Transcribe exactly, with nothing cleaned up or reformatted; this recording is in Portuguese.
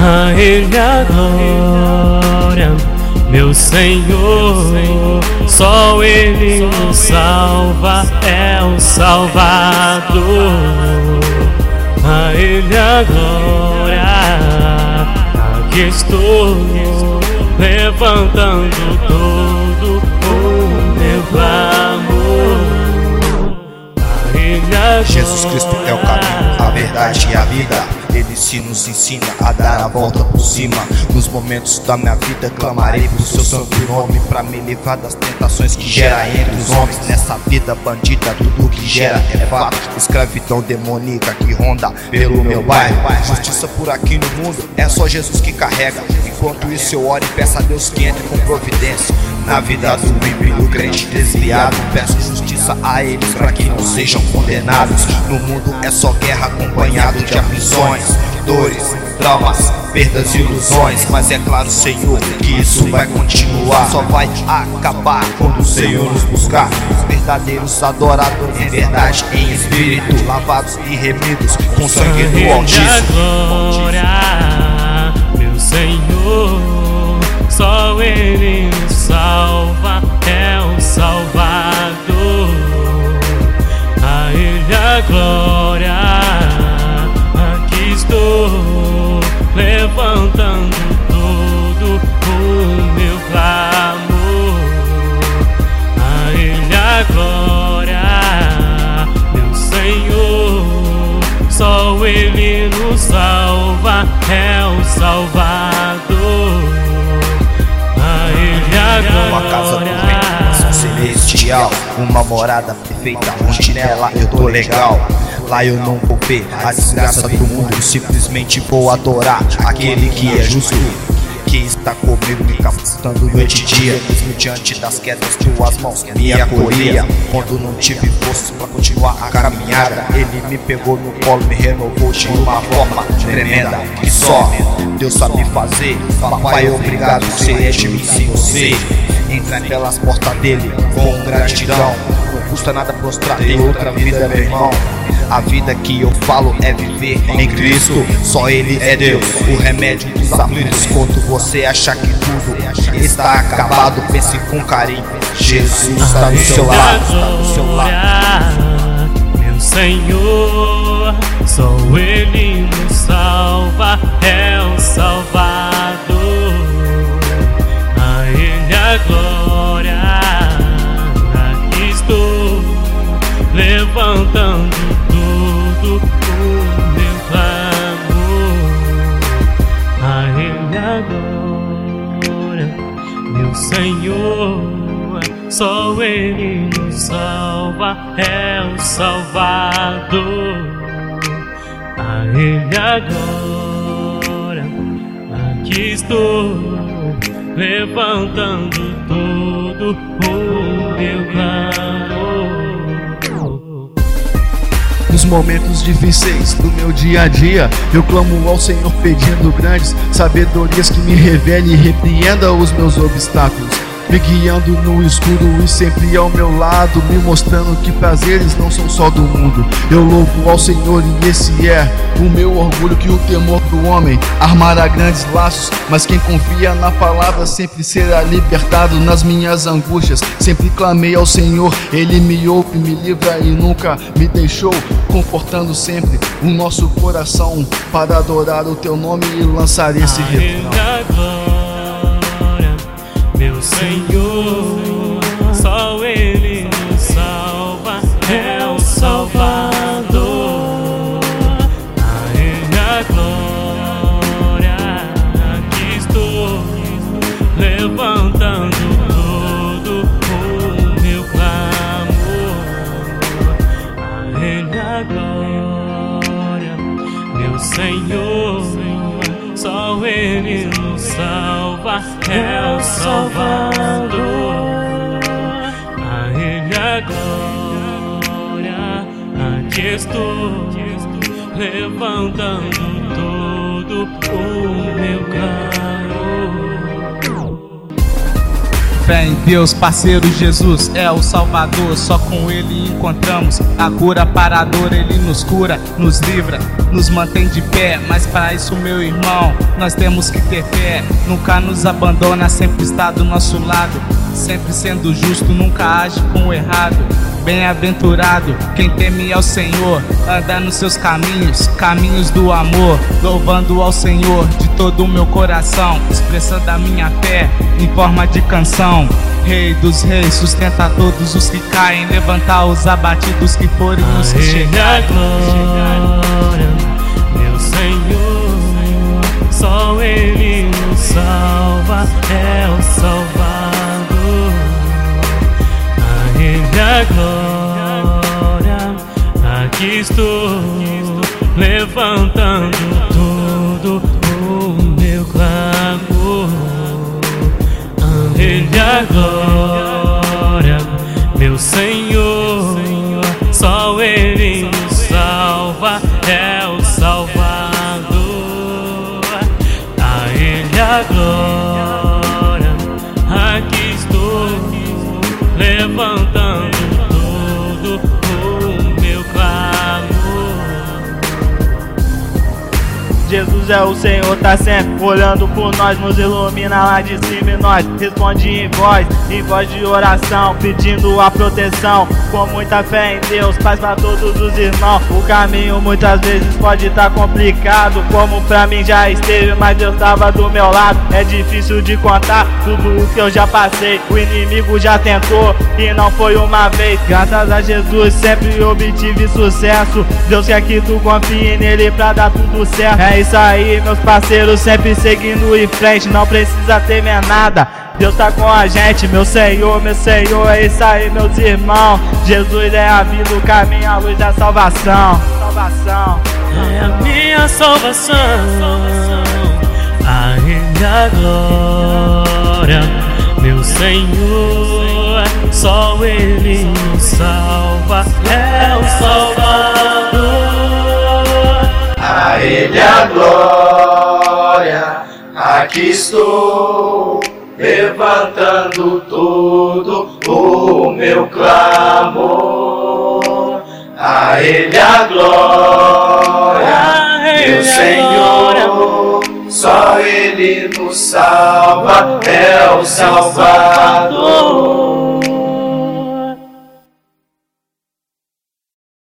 A Ele a glória, meu Senhor. Só Ele nos salva, é o Salvador. A Ele a glória, aqui estou levantando todo o meu clamor. A Ele a glória. Jesus Cristo é o caminho, a verdade e a vida. Ele se nos ensina a dar a volta por cima. Nos momentos da minha vida clamarei pro seu santo nome, pra me livrar das tentações que gera entre os homens. Nessa vida bandida tudo que gera é fato. Escravidão demoníaca que ronda pelo meu bairro. Justiça por aqui no mundo é só Jesus que carrega. Enquanto isso eu oro e peço a Deus que entre com providência na vida do ímpio, do crente desviado. Peço justiça a eles pra que não sejam condenados. No mundo é só guerra acompanhado de aflições, dores, traumas, perdas e ilusões. Mas é claro, Senhor, que isso vai continuar. Só vai acabar quando o Senhor nos buscar. Os verdadeiros adoradores em verdade, em espírito, lavados e remidos com sangue do Altíssimo. Glória, meu Senhor. Só Ele nos salva, é o Salvador. A Ele a glória, aqui estou levantando todo o meu clamor. A Ele a glória, meu Senhor. Só Ele nos salva, é o Salvador. Uma casa do reino, mansão celestial, uma morada perfeita, onde nela eu tô legal. Lá eu não vou ver a desgraça do mundo, simplesmente vou adorar aquele que é justo, que está comigo me capacitando noite e dia. Mesmo diante das quedas, tuas mãos me acolhia. Quando não tive força pra continuar a caminhada, Ele me pegou no colo, me renovou de uma forma tremenda que só Deus sabe fazer. Papai, obrigado, você é de mim sem você. Entrar pelas portas dele com gratidão. Não custa nada prostrar, tem outra vida, meu irmão. A vida que eu falo é viver em Cristo. Só Ele é Deus, o remédio dos aflitos. Quando você achar que tudo está acabado, pense com carinho, Jesus está no seu lado, está no seu lado. Meu Senhor, só Ele nos salva, é o Salvador. A Ele a glória, aqui estou levantando todo o meu clamor. A Ele a glória, meu Senhor. Só Ele nos salva, é o Salvador. A Ele a glória, aqui estou levantando todo o meu clamor. Nos momentos difíceis do meu dia a dia, eu clamo ao Senhor pedindo grandes sabedorias, que me revele e repreenda os meus obstáculos, me guiando no escuro e sempre ao meu lado, me mostrando que prazeres não são só do mundo. Eu louvo ao Senhor e esse é o meu orgulho, que o temor do homem armará grandes laços, mas quem confia na palavra sempre será libertado. Nas minhas angústias sempre clamei ao Senhor, Ele me ouve, me livra e nunca me deixou, confortando sempre o nosso coração para adorar o Teu nome e lançar esse refrão. Meu Senhor, só Ele nos salva, é o Salvador. A Ele a glória, aqui estou levantando todo o meu clamor. A Ele a glória, meu Senhor. Só Ele nos salva, é o Salvador. A Ele a glória, aqui estou levantando todo o meu clamor. fé em Deus, parceiro. Jesus é o Salvador, só com Ele encontramos a cura para a dor. Ele nos cura, nos livra, nos mantém de pé. Mas para isso, meu irmão, nós temos que ter fé. Nunca nos abandona, sempre está do nosso lado, sempre sendo justo, nunca age com o errado. Bem-aventurado quem teme ao Senhor, anda nos seus caminhos, caminhos do amor, louvando ao Senhor de todo o meu coração, expressando a minha fé em forma de canção. Rei dos reis, sustenta todos os que caem, levantar os abatidos que forem os que chegarem. Glória, meu Senhor, só Ele nos salva, é o Salvador. A Ele a glória, aqui estou, levantando todo o meu clamor. A Ele a glória, meu Senhor, só Ele nos salva, é o Salvador. A Ele a glória, aqui estou, levantando todo o meu clamor. Jesus é o Senhor, tá sempre olhando por nós, nos ilumina lá de cima e nós responde em voz, em voz de oração, pedindo a proteção, com muita fé em Deus, paz pra todos os irmãos. O caminho muitas vezes pode estar complicado, como pra mim já esteve, mas Deus tava do meu lado. É difícil de contar tudo o que eu já passei, o inimigo já tentou e não foi uma vez. Graças a Jesus sempre obtive sucesso, Deus quer que tu confie nele pra dar tudo certo. É isso aí, meus parceiros, sempre seguindo em frente, não precisa temer nada, Deus tá com a gente, meu Senhor, meu Senhor. É isso aí, meus irmãos, Jesus é a vida, o caminho, a luz da salvação. Salvação é a minha salvação, a Ele a glória, meu Senhor, só Ele nos salva, é o Salvador. A Ele a glória, aqui estou, levantando todo o meu clamor. A Ele a glória, meu Senhor, só Ele nos salva, é o Salvador.